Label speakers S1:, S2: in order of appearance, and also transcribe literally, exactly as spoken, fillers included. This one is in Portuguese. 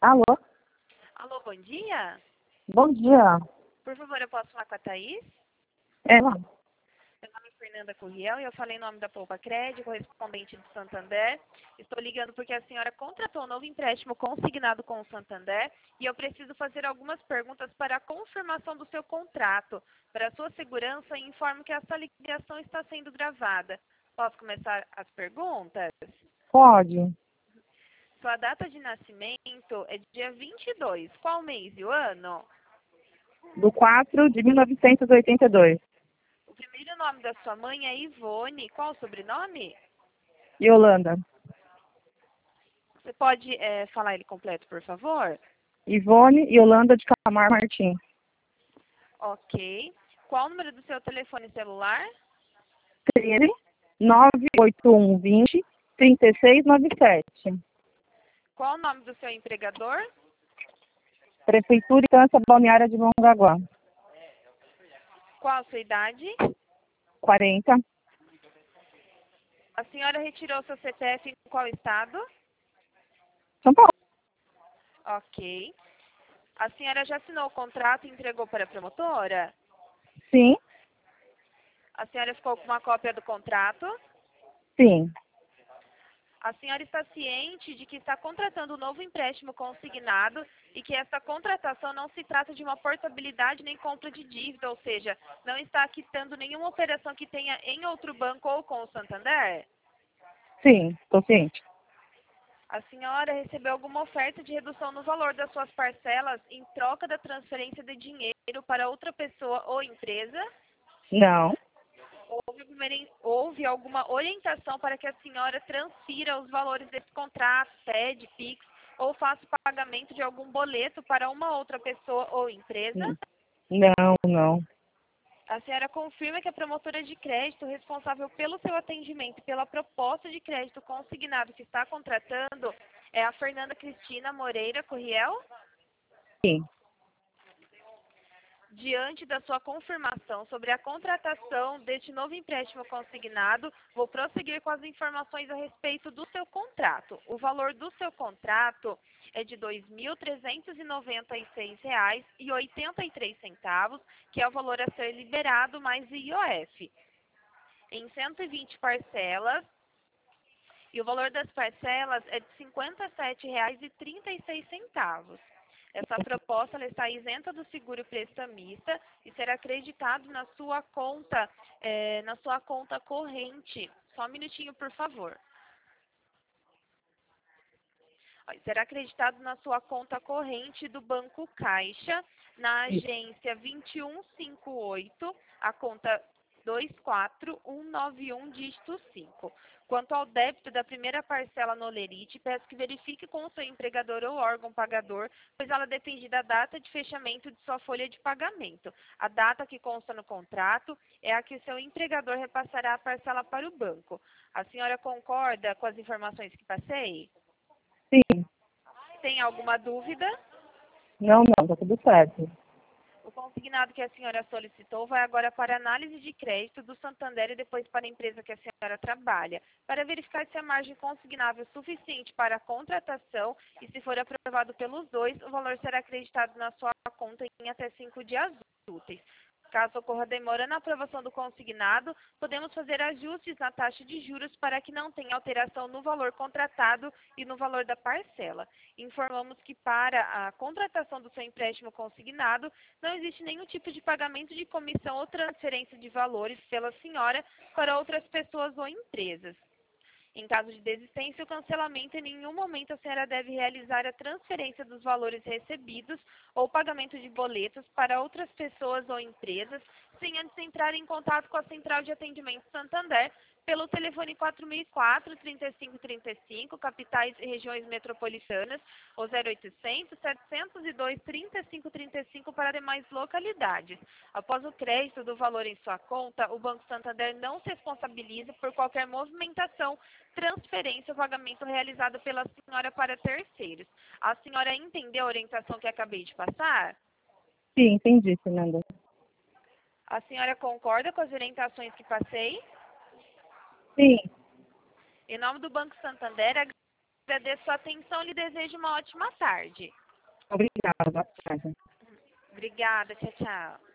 S1: Alô?
S2: Alô, bom dia.
S1: Bom dia.
S2: Por favor, eu posso falar com a Thaís?
S1: Ela?
S2: Meu nome é Fernanda Curriel e eu falei em nome da Poupa Crédito, correspondente do Santander. Estou ligando porque a senhora contratou um novo empréstimo consignado com o Santander e eu preciso fazer algumas perguntas para a confirmação do seu contrato. Para a sua segurança, informo que essa ligação está sendo gravada. Posso começar as perguntas?
S1: Pode.
S2: Sua data de nascimento é dia vinte e dois. Qual mês e o ano?
S1: Do quatro de mil novecentos e oitenta e dois.
S2: O primeiro nome da sua mãe é Ivone. Qual o sobrenome?
S1: Yolanda.
S2: Você pode é, falar ele completo, por favor?
S1: Ivone Yolanda de Camargo Martins.
S2: Ok. Qual o número do seu telefone celular?
S1: treze, nove oito um, vinte, trinta e seis noventa e sete.
S2: Qual o nome do seu empregador?
S1: Prefeitura e Estância Balneária de Mongaguá.
S2: Qual a sua idade?
S1: quarenta.
S2: A senhora retirou seu C P F em qual estado?
S1: São Paulo.
S2: Ok. A senhora já assinou o contrato e entregou para a promotora?
S1: Sim.
S2: A senhora ficou com uma cópia do contrato?
S1: Sim.
S2: A senhora está ciente de que está contratando um novo empréstimo consignado e que essa contratação não se trata de uma portabilidade nem compra de dívida, ou seja, não está quitando nenhuma operação que tenha em outro banco ou com o Santander?
S1: Sim, estou ciente.
S2: A senhora recebeu alguma oferta de redução no valor das suas parcelas em troca da transferência de dinheiro para outra pessoa ou empresa?
S1: Não.
S2: Houve alguma, houve alguma orientação para que a senhora transfira os valores desse contrato, S E D, Pix, ou faça o pagamento de algum boleto para uma outra pessoa ou empresa?
S1: Não, não.
S2: A senhora confirma que a promotora de crédito responsável pelo seu atendimento e pela proposta de crédito consignado que está contratando é a Fernanda Cristina Moreira Curriel?
S1: Sim.
S2: Diante da sua confirmação sobre a contratação deste novo empréstimo consignado, vou prosseguir com as informações a respeito do seu contrato. O valor do seu contrato é de dois mil trezentos e noventa e seis reais e oitenta e três centavos, que é o valor a ser liberado mais I O F, em cento e vinte parcelas, e o valor das parcelas é de cinquenta e sete reais e trinta e seis centavos. Essa proposta ela está isenta do seguro prestamista e será acreditado na sua conta, é, na sua conta corrente. Só um minutinho, por favor. Será acreditado na sua conta corrente do Banco Caixa, na agência vinte e um cinquenta e oito, a conta dois quatro um nove um, dígito cinco. Quanto ao débito da primeira parcela no Olerite, peço que verifique com o seu empregador ou órgão pagador, pois ela depende da data de fechamento de sua folha de pagamento. A data que consta no contrato é a que o seu empregador repassará a parcela para o banco. A senhora concorda com as informações que passei?
S1: Sim.
S2: Tem alguma dúvida?
S1: Não, não, tá tudo certo.
S2: O consignado que a senhora solicitou vai agora para análise de crédito do Santander e depois para a empresa que a senhora trabalha, para verificar se a margem consignável é suficiente para a contratação e, se for aprovado pelos dois, o valor será acreditado na sua conta em até cinco dias úteis. Caso ocorra demora na aprovação do consignado, podemos fazer ajustes na taxa de juros para que não tenha alteração no valor contratado e no valor da parcela. Informamos que para a contratação do seu empréstimo consignado, não existe nenhum tipo de pagamento de comissão ou transferência de valores pela senhora para outras pessoas ou empresas. Em caso de desistência ou cancelamento, em nenhum momento a senhora deve realizar a transferência dos valores recebidos ou pagamento de boletos para outras pessoas ou empresas, sem antes entrar em contato com a Central de Atendimento Santander pelo telefone quatro mil e quatro, trinta e cinco trinta e cinco, capitais e regiões metropolitanas, ou zero oitocentos, setecentos e dois, trinta e cinco trinta e cinco para demais localidades. Após o crédito do valor em sua conta, o Banco Santander não se responsabiliza por qualquer movimentação, transferência ou pagamento realizado pela senhora para terceiros. A senhora entendeu a orientação que acabei de passar?
S1: Sim, entendi, Fernanda.
S2: A senhora concorda com as orientações que passei?
S1: Sim.
S2: Em nome do Banco Santander, Agradeço a atenção e lhe desejo uma ótima tarde.
S1: Obrigada, boa tarde.
S2: Obrigada, tchau, tchau.